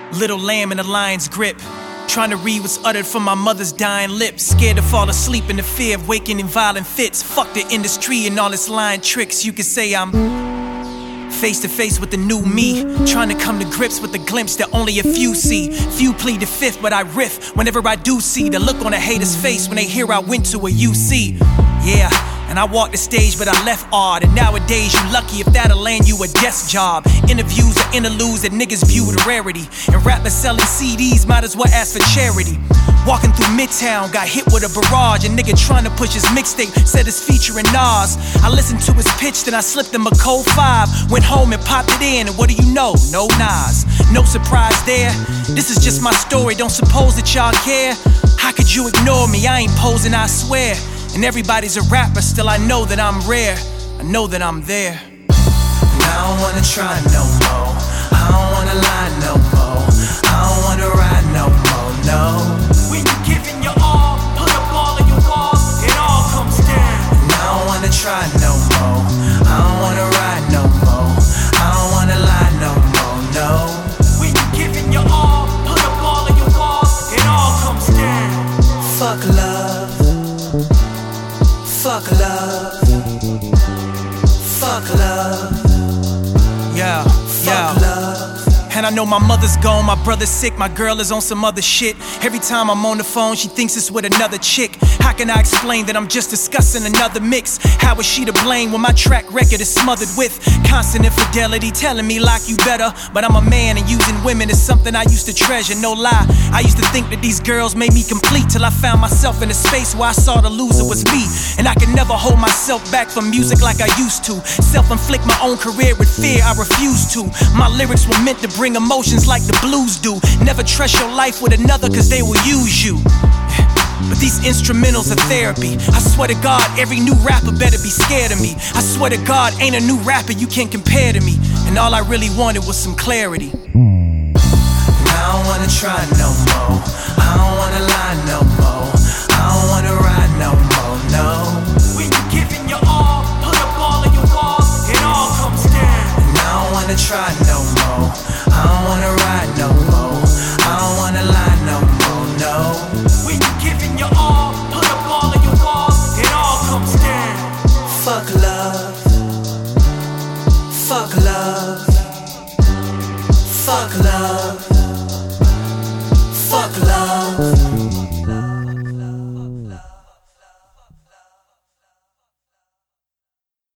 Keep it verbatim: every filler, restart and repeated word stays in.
Little lamb in a lion's grip, trying to read what's uttered from my mother's dying lips. Scared to fall asleep in the fear of waking in violent fits. Fuck the industry and all its lying tricks. You could say I'm face to face with the new me, trying to come to grips with the glimpse that only a few see. Few plead the fifth, but I riff whenever I do see the look on a hater's face when they hear I went to a U C. Yeah, and I walked the stage, but I left art. And nowadays you lucky if that'll land you a desk job. Interviews or interludes that niggas view with rarity. And rappers selling C Ds might as well ask for charity. Walking through Midtown, got hit with a barrage. A nigga trying to push his mixtape, said it's featuring Nas. I listened to his pitch, then I slipped him a cold five. Went home and popped it in, and what do you know? No Nas. No surprise there. This is just my story, don't suppose that y'all care. How could you ignore me? I ain't posing, I swear. And everybody's a rapper, still I know that I'm rare. I know that I'm there. And I don't wanna try no more. I don't wanna lie no more. I don't wanna ride no more, no. When you're giving your all, put up all of your walls, it all comes down. And I don't wanna try no more. I don't wanna ride no more. I don't wanna lie no more, no. When you're giving your all, put up all of your walls, it all comes down. Fuck love. Fuck love. Fuck love. Yeah, yeah. Fuck love. And I know my mother's gone, my brother's sick, my girl is on some other shit. Every time I'm on the phone, she thinks it's with another chick. How can I explain that I'm just discussing another mix? How is she to blame when my track record is smothered with constant infidelity, telling me like you better? But I'm a man and using women is something I used to treasure, no lie. I used to think that these girls made me complete till I found myself in a space where I saw the loser was me. And I could never hold myself back from music like I used to. Self-inflict my own career with fear, I refuse to. My lyrics were meant to bring emotions like the blues do. Never trust your life with another cause they will use you. But these instrumentals are therapy. I swear to God, every new rapper better be scared of me. I swear to God, ain't a new rapper you can compare to me. And all I really wanted was some clarity. And I don't wanna try no more. I don't wanna lie no more. I don't wanna ride no more, no. When you're giving your all, put up all of your walls, it all comes down. And I don't wanna try no more. I don't wanna ride no more.